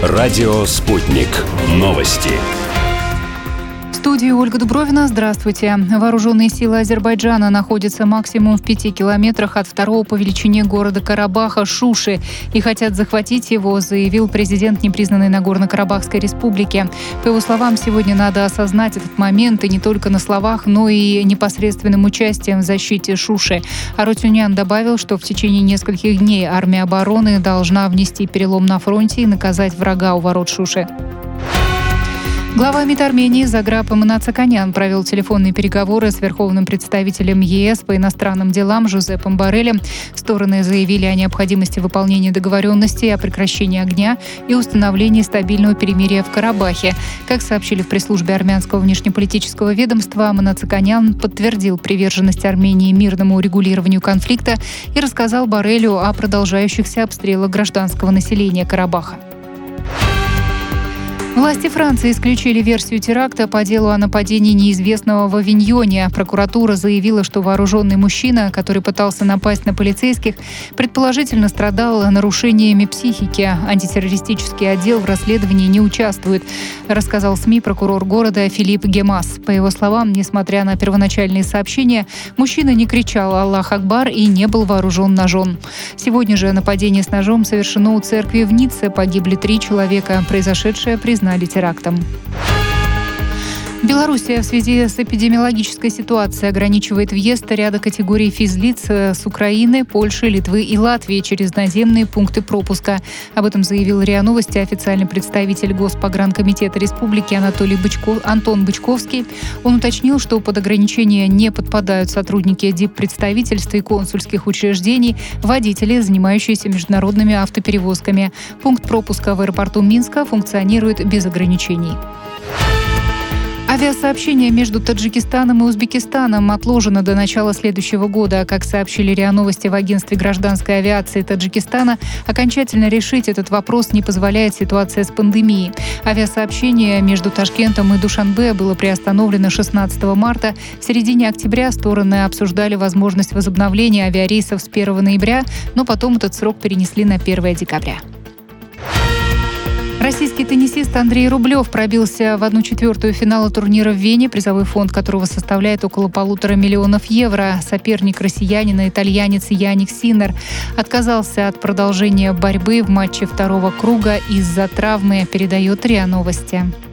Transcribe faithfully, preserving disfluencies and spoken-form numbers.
Радио «Спутник». Новости. В студии Ольга Дубровина. Здравствуйте. Вооруженные силы Азербайджана находятся максимум в пяти километрах от второго по величине города Карабаха Шуши и хотят захватить его, заявил президент непризнанной Нагорно-Карабахской республики. По его словам, сегодня надо осознать этот момент и не только на словах, но и непосредственным участием в защите Шуши. Арутюнян добавил, что в течение нескольких дней армия обороны должна внести перелом на фронте и наказать врага у ворот Шуши. Глава МИД Армении Заграб Манацаканян провел телефонные переговоры с верховным представителем ЕС по иностранным делам Жозепом Боррелем. Стороны заявили о необходимости выполнения договоренностей о прекращении огня и установлении стабильного перемирия в Карабахе. Как сообщили в пресс-службе армянского внешнеполитического ведомства, Манацаканян подтвердил приверженность Армении мирному урегулированию конфликта и рассказал Боррелю о продолжающихся обстрелах гражданского населения Карабаха. Власти Франции исключили версию теракта по делу о нападении неизвестного в Авиньоне. Прокуратура заявила, что вооруженный мужчина, который пытался напасть на полицейских, предположительно страдал нарушениями психики. Антитеррористический отдел в расследовании не участвует, рассказал СМИ прокурор города Филипп Гемас. По его словам, несмотря на первоначальные сообщения, мужчина не кричал «Аллах Акбар» и не был вооружен ножом. Сегодня же нападение с ножом совершено у церкви в Ницце. Погибли три человека. Произошедшее признали терактом. Белоруссия в связи с эпидемиологической ситуацией ограничивает въезд ряда категорий физлиц с Украины, Польши, Литвы и Латвии через наземные пункты пропуска. Об этом заявил РИА Новости официальный представитель Госпогранкомитета Республики Анатолий Бычков, Антон Бычковский. Он уточнил, что под ограничения не подпадают сотрудники диппредставительств и консульских учреждений, водители, занимающиеся международными автоперевозками. Пункт пропуска в аэропорту Минска функционирует без ограничений. Авиасообщение между Таджикистаном и Узбекистаном отложено до начала следующего года. Как сообщили РИА Новости в агентстве гражданской авиации Таджикистана, окончательно решить этот вопрос не позволяет ситуация с пандемией. Авиасообщение между Ташкентом и Душанбе было приостановлено шестнадцатого марта. В середине октября стороны обсуждали возможность возобновления авиарейсов с первого ноября, но потом этот срок перенесли на первое декабря. Российский теннисист Андрей Рублев пробился в одну четвертую финала турнира в Вене, призовой фонд которого составляет около полутора миллионов евро. Соперник россиянина, итальянец Яник Синнер, отказался от продолжения борьбы в матче второго круга из-за травмы, передает РИА Новости.